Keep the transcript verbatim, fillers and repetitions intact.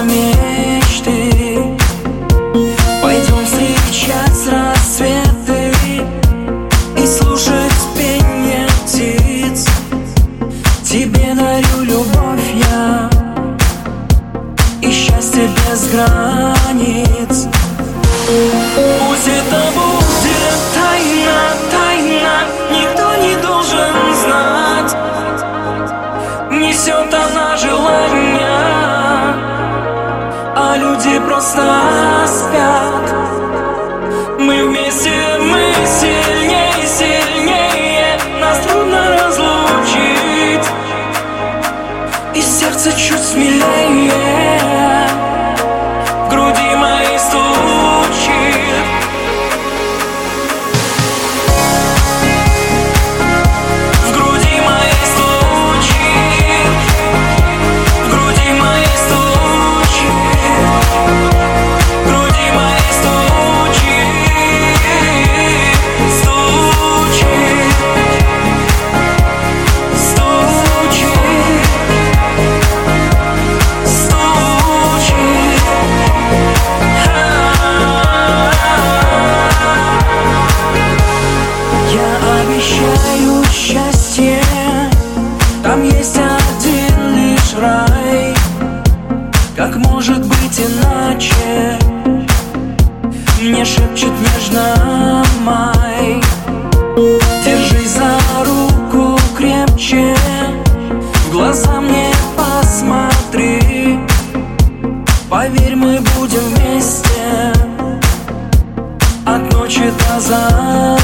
мечты. Пойдем встречать рассветы и слушать пение птиц. Тебе дарю любовь я и счастье без границ. Пусть это будет тайна, тайна, никто не должен знать. Несет она желания, а люди просто спят. Мы вместе, мы сильнее, сильнее, нас трудно разлучить, и сердце чуть смелее в груди моей стучит. В груди моей стучит, в груди моей стучит, в груди моей стучит, стучит, стучит, стучит. Я обещаю счастье, там есть один лишь рай. Как может быть иначе? Мне шепчет нежно май. Держись за руку крепче, в глаза мне посмотри. Поверь, мы будем вместе от ночи до зари.